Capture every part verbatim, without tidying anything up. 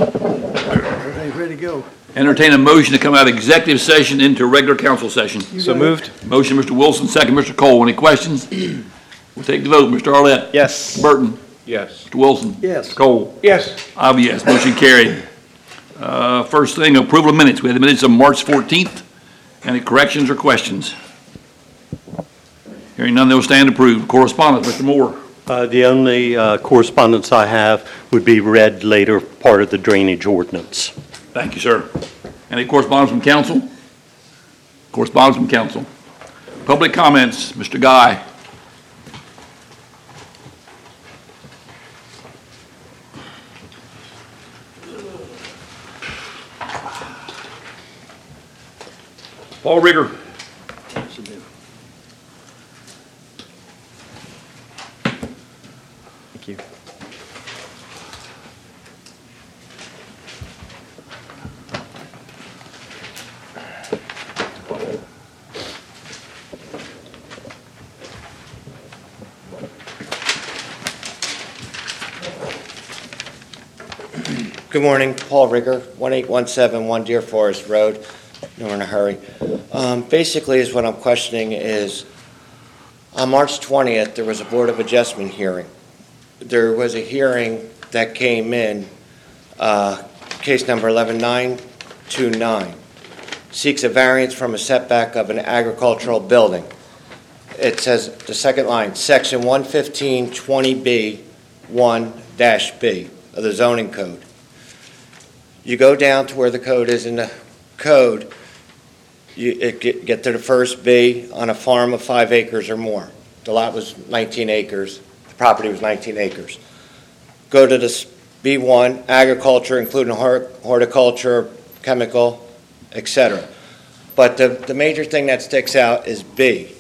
Everything's ready to go. Entertain a motion to come out of executive session into regular council session. So moved. Motion, Mister Wilson, second, Mister Cole. Any questions? We'll take the vote. Mister Arlett? Yes. Burton? Yes. Mister Wilson? Yes. Cole? Yes. I'll be yes. Motion carried. Uh, first thing, approval of minutes. We have the minutes of March fourteenth. Any corrections or questions? Hearing none, they'll stand approved. Correspondence, Mister Moore. Uh, The only uh, correspondence I have would be read later, part of the drainage ordinance. Thank you, sir. Any correspondence from council? Correspondence from council. Public comments, Mister Guy. Paul Rigger. Thank you. Good morning, Paul Rigger, one eight one seven One Deer Forest Road. No, we're in a hurry. Um, basically, is what I'm questioning is, on March twentieth, there was a Board of Adjustment hearing. There was a hearing that came in, uh, case number eleven nine two nine, seeks a variance from a setback of an agricultural building. It says, the second line, section one fifteen twenty B one dash B of the zoning code. You go down to where the code is in the code, you it get, get to the first B on a farm of five acres or more. The lot was nineteen acres, the property was nineteen acres. Go to this B one, agriculture, including hort- horticulture, chemical, et cetera. But the, the major thing that sticks out is B,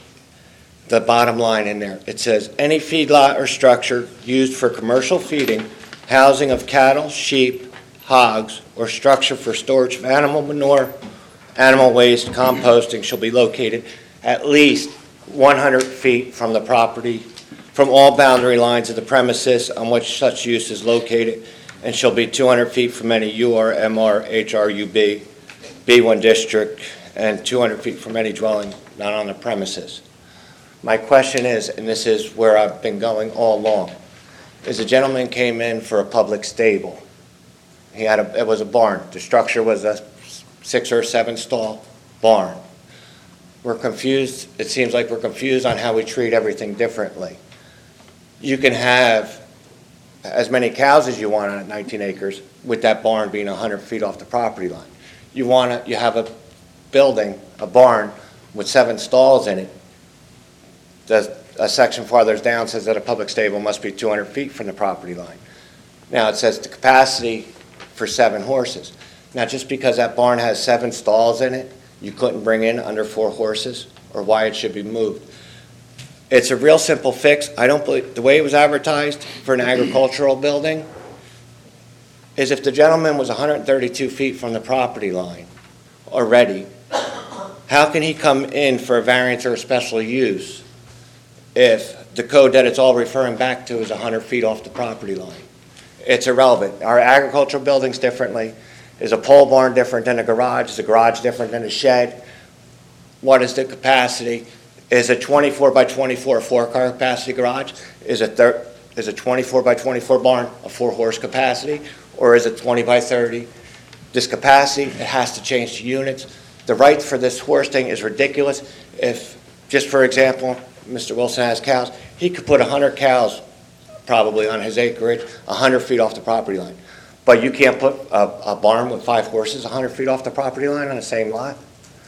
the bottom line in there. It says, any feedlot or structure used for commercial feeding, housing of cattle, sheep, hogs, or structure for storage of animal manure, animal waste, composting shall be located at least one hundred feet from the property, from all boundary lines of the premises on which such use is located, and shall be two hundred feet from any U R, M R, H R U B, B one district, and two hundred feet from any dwelling not on the premises. My question is, and this is where I've been going all along, is a gentleman came in for a public stable. He had a, it was a barn. The structure was a six or seven stall barn. We're confused, it seems like we're confused on how we treat everything differently. You can have as many cows as you want on nineteen acres with that barn being one hundred feet off the property line. You want to, you have a building, a barn with seven stalls in it. The, a section farther down says that a public stable must be two hundred feet from the property line. Now it says the capacity for seven horses. Now, just because that barn has seven stalls in it, you couldn't bring in under four horses, or why it should be moved. It's a real simple fix. I don't believe, the way it was advertised for an agricultural building is if the gentleman was one hundred thirty-two feet from the property line already, how can he come in for a variance or a special use if the code that it's all referring back to is one hundred feet off the property line? It's irrelevant. Our agricultural buildings differently. Is a pole barn different than a garage? Is a garage different than a shed? What is the capacity? Is a twenty-four by twenty-four a four-car capacity garage? Is a thir- is a twenty-four by twenty-four barn a four-horse capacity? Or is it twenty by thirty? This capacity, it has to change to units. The right for this horse thing is ridiculous. If, just for example, Mister Wilson has cows, he could put one hundred cows probably on his acreage, one hundred feet off the property line. But you can't put a, a barn with five horses one hundred feet off the property line on the same lot.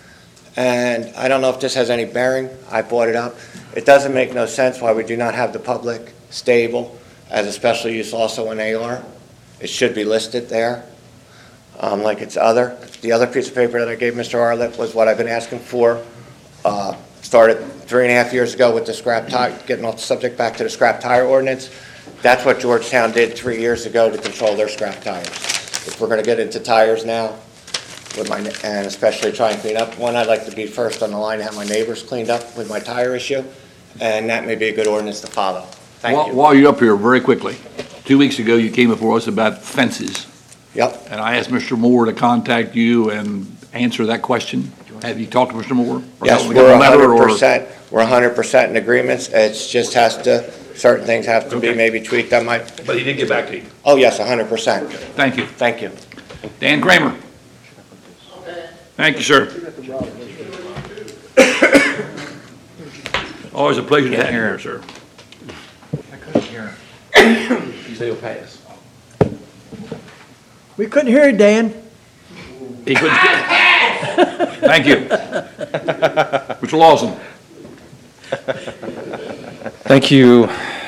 And I don't know if this has any bearing. I brought it up. It doesn't make no sense why we do not have the public stable as a special use also in A R. It should be listed there, um, like it's other. The other piece of paper that I gave Mister Arlett was what I've been asking for. Uh, started three and a half years ago with the scrap tire, getting off the subject back to the scrap tire ordinance. That's what Georgetown did three years ago to control their scrap tires. If we're going to get into tires now, with my and especially try and clean up one, I'd like to be first on the line to have my neighbors cleaned up with my tire issue, and that may be a good ordinance to follow. Thank while, you. While you're up here, very quickly, two weeks ago you came before us about fences. Yep. And I asked Mister Moore to contact you and answer that question. Have you talked to Mister Moore? Or Yes, have we're a a letter hundred or- percent, we're a hundred percent in agreements. It's just has to, certain things have to be Okay. maybe tweaked. I might, But he did get back to you. oh, yes, a hundred percent. Thank you. Thank you. Dan Kramer. Thank you, sir. Always a pleasure to have you here, sir. I couldn't hear him. You say he'll pass. We couldn't hear you, Dan. He couldn't. Thank you. Mister Lawson. Thank you.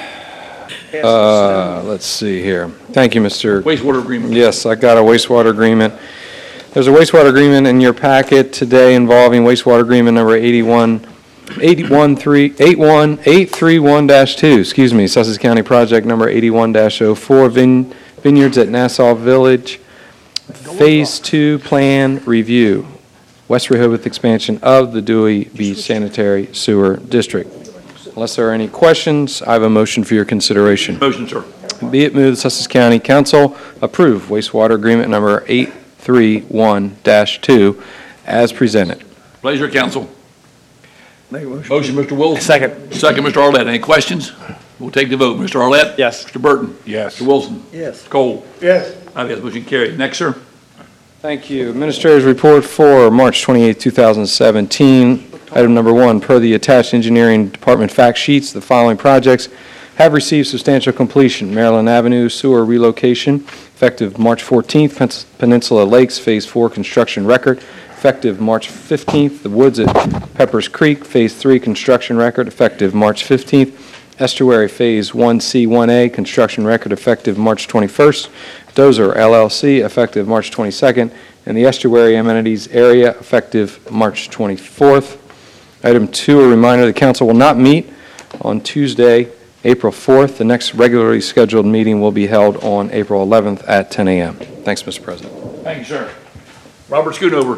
Uh, Let's see here. Thank you, Mister Wastewater agreement. Yes, I got a wastewater agreement. There's a wastewater agreement in your packet today involving wastewater agreement number eighty-one, eighty-one, three, eighty-one, eight three one dash two, excuse me, Sussex County project number eighty-one dash oh four, Vin- Vineyards at Nassau Village, Phase Two Plan Review, West Rehoboth expansion of the Dewey Beach Sanitary Sewer District. Unless there are any questions, I have a motion for your consideration. Motion, sir. Be it moved, the Sussex County Council approve wastewater agreement number eight three one dash two as presented. Pleasure, council. Make a motion. Motion, Mister Wilson. Second. Second, Mister Arlett. Any questions? We'll take the vote. Mister Arlett? Yes. Mister Burton? Yes. Mister Wilson? Yes. Cole? Yes. I have motion carried. Next, sir. Thank you. Administrator's report for March twenty-eighth, two thousand seventeen. Item number one, per the attached engineering department fact sheets, the following projects have received substantial completion. Maryland Avenue sewer relocation, effective March fourteenth. Pens- Peninsula Lakes Phase four construction record, effective March fifteenth. The Woods at Peppers Creek Phase three construction record, effective March fifteenth. Estuary Phase one C one A construction record, effective March twenty-first. Dozer L L C, effective March twenty-second. And the Estuary Amenities Area, effective March twenty-fourth. Item two, a reminder, the council will not meet on Tuesday, April fourth. The next regularly scheduled meeting will be held on April eleventh at ten a.m. Thanks, Mister President. Thank you, sir. Robert Schoonover.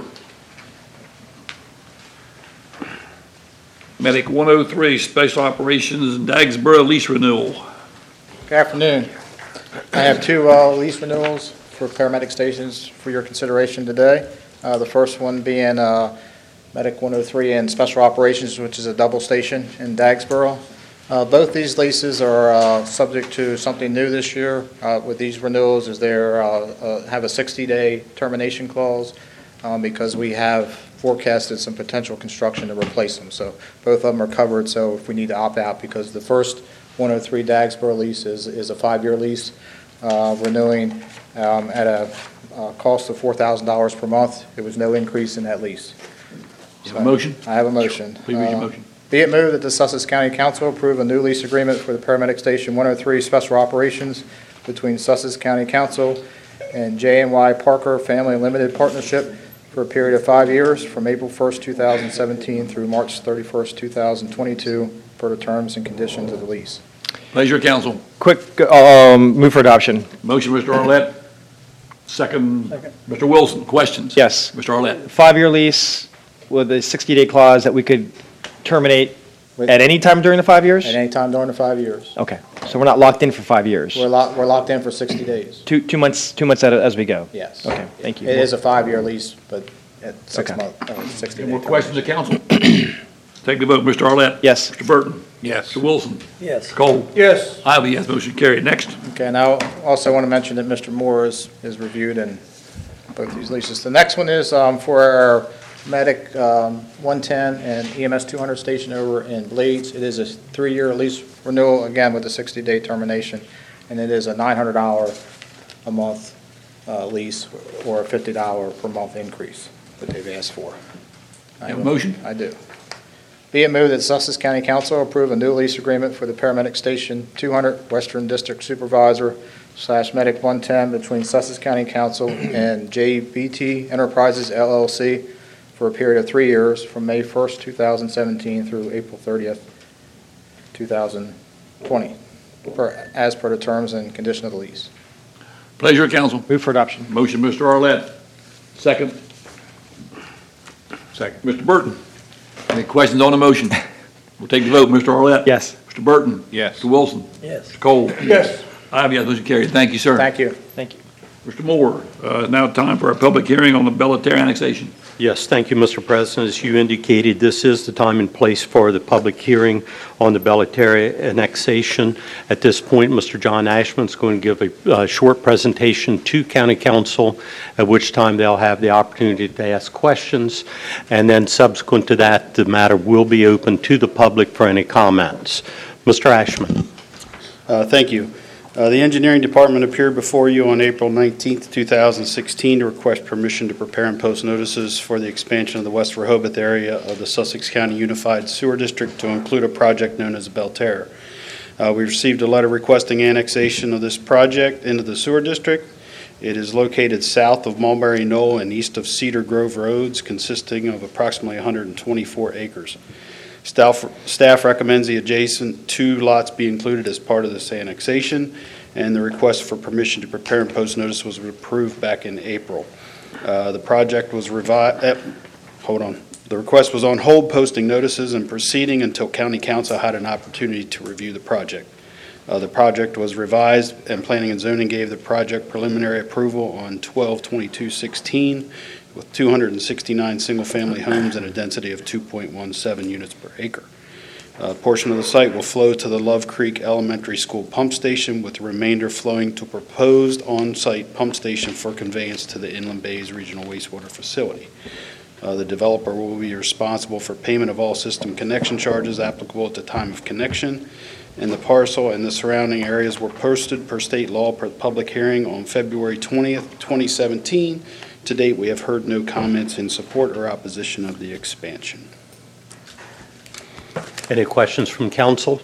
Medic one oh three, Special Operations, Dagsboro lease renewal. Good afternoon. I have two uh, lease renewals for paramedic stations for your consideration today. Uh, The first one being uh, Medic one oh three in Special Operations, which is a double station in Dagsboro. Uh, Both these leases are uh, subject to something new this year uh, with these renewals, is they have a sixty-day termination clause um, because we have forecasted some potential construction to replace them. So both of them are covered, so if we need to opt out, because the first one oh three Dagsboro lease is is a five-year lease, uh, renewing um, at a uh, cost of four thousand dollars per month. There was no increase in that lease. You have a motion? I have a motion. Please read your Uh, motion. Be it moved that the Sussex County Council approve a new lease agreement for the paramedic station one oh three Special Operations between Sussex County Council and J and Y Parker Family Limited Partnership for a period of five years from April first, two thousand seventeen through March thirty-first, two thousand twenty-two, per the terms and conditions of the lease. Pleasure, council. Quick, um, move for adoption. Motion, Mister Arlett. Second, Mister Wilson. Questions? Yes. Mister Arlett. Five-year lease with a sixty-day clause that we could terminate With- at any time during the five years? At any time during the five years. Okay, so we're not locked in for five years? We're locked, we're locked in for sixty days. Two, two months, two months at a- as we go? Yes. Okay, thank you. It is a five-year lease, but at six Okay. months, uh, sixty Any days. more questions of council? Take the vote. Mister Arlett. Yes. Mister Burton. Yes. Mister Wilson. Yes. Mister Cole. Yes. I have a yes. Motion carried. Next. Okay, and I also want to mention that Mister Moore is, is reviewed in both these leases. The next one is um, for our Medic um, one ten and E M S two hundred station over in Blades. It is a three-year lease renewal, again with a sixty-day termination, and it is a nine hundred dollars a month uh, lease or a fifty dollars per month increase that they've asked for. I You have a motion? I do. Be it moved that Sussex County Council approve a new lease agreement for the paramedic station two hundred Western District Supervisor slash Medic one ten between Sussex County Council and J B T Enterprises L L C for a period of three years from May first, two thousand seventeen through April thirtieth, two thousand twenty, per- as per the terms and condition of the lease. Pleasure, council. Move for adoption. Motion, Mister Arlett. Second. Second. Mister Burton. Any questions on the motion? We'll take the vote. Mister Arlett. Yes. Mister Burton. Yes. Mister Wilson. Yes. Mister Cole. Yes. I have yes. Motion carried. Thank you, sir. Thank you. Thank you. Mister Moore, uh, now time for our public hearing on the Belterra annexation. Yes, thank you, Mister President. As you indicated, this is the time and place for the public hearing on the Belterra annexation. At this point, Mister John Ashman is going to give a uh, short presentation to County Council, at which time they'll have the opportunity to ask questions. And then subsequent to that, the matter will be open to the public for any comments. Mister Ashman. Uh, Thank you. Uh, The Engineering Department appeared before you on April nineteenth, two thousand sixteen to request permission to prepare and post notices for the expansion of the West Rehoboth area of the Sussex County Unified Sewer District to include a project known as Belterra. Uh, We received a letter requesting annexation of this project into the sewer district. It is located south of Mulberry Knoll and east of Cedar Grove Roads, consisting of approximately one hundred twenty-four acres. Staff staff recommends the adjacent two lots be included as part of this annexation, and the request for permission to prepare and post notice was approved back in April. Uh, The project was revised, eh, hold on. The request was on hold, posting notices and proceeding until County Council had an opportunity to review the project. Uh, The project was revised, and Planning and Zoning gave the project preliminary approval on twelve twenty-two sixteen, with two hundred sixty-nine single-family homes and a density of two point one seven units per acre. A portion of the site will flow to the Love Creek Elementary School pump station, with the remainder flowing to proposed on-site pump station for conveyance to the Inland Bays Regional Wastewater Facility. Uh, The developer will be responsible for payment of all system connection charges applicable at the time of connection, and the parcel and the surrounding areas were posted per state law per public hearing on February twentieth, twenty seventeen. To date, we have heard no comments in support or opposition of the expansion. Any questions from council?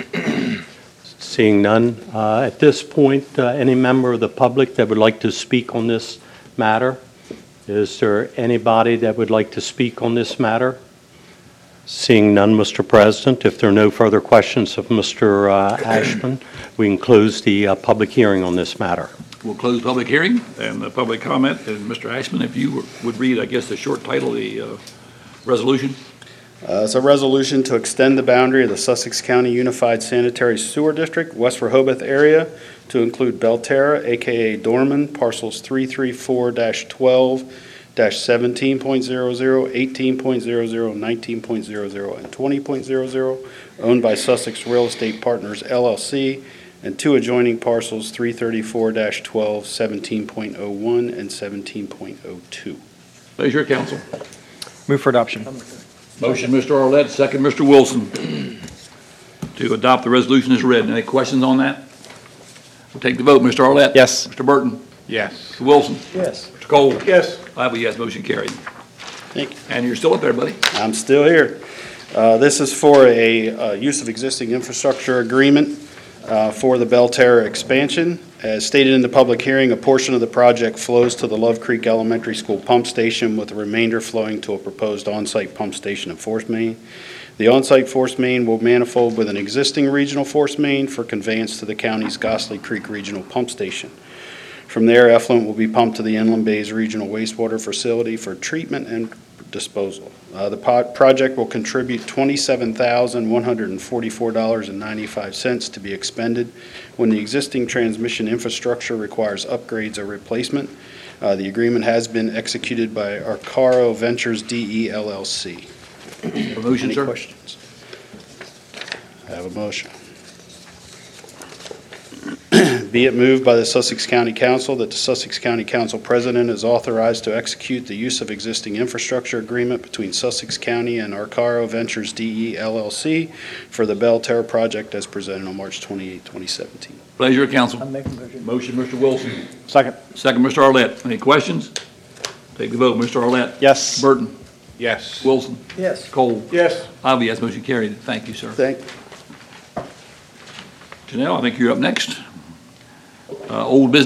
Seeing none. Uh, At this point, uh, any member of the public that would like to speak on this matter? Is there anybody that would like to speak on this matter? Seeing none, Mister President, if there are no further questions of Mister uh, Ashman, we can close the uh, public hearing on this matter. We'll close the public hearing and the public comment. And Mister Ashman, if you would read, I guess, the short title of the uh, resolution. Uh, It's a resolution to extend the boundary of the Sussex County Unified Sanitary Sewer District, West Rehoboth area, to include Belterra, a k a. Dorman, parcels three thirty-four dash twelve dash seventeen point zero zero, eighteen point zero zero, nineteen point zero zero, and twenty point zero zero, owned by Sussex Real Estate Partners, L L C, and two adjoining parcels, three thirty-four dash twelve, seventeen point oh one, and seventeen point oh two. Pleasure, council. Move for adoption. Motion, Mister Arlett, second, Mister Wilson, to adopt the resolution as read. Any questions on that? We'll take the vote. Mister Arlett? Yes. Mister Burton? Yes. Mister Wilson? Yes. Mister Cole? Yes. I have a yes, motion carried. Thank you. And you're still up there, buddy. I'm still here. Uh, This is for a uh, use of existing infrastructure agreement uh, for the Belterra expansion. As stated in the public hearing, a portion of the project flows to the Love Creek Elementary School pump station, with the remainder flowing to a proposed on-site pump station and force main. The on-site force main will manifold with an existing regional force main for conveyance to the county's Gossley Creek Regional Pump Station. From there, effluent will be pumped to the Inland Bays Regional Wastewater Facility for treatment and disposal. Uh, The po- project will contribute twenty-seven thousand one hundred forty-four dollars and ninety-five cents to be expended when the existing transmission infrastructure requires upgrades or replacement. Uh, The agreement has been executed by Arcaro Ventures D E L L C. A motion, Any sir? questions? I have a motion. Be it moved by the Sussex County Council that the Sussex County Council President is authorized to execute the use of existing infrastructure agreement between Sussex County and Arcaro Ventures D E L L C for the Belterra project as presented on March twenty-eighth, twenty seventeen. Pleasure, council. I'm making a motion. Motion, Mister Wilson. Second. Second, Mister Arlett. Any questions? Take the vote. Mister Arlett? Yes. Burton? Yes. Wilson? Yes. Cole? Yes. I have a yes, motion carried. Thank you, sir. Thank Janelle, I think you're up next. Uh, Old business.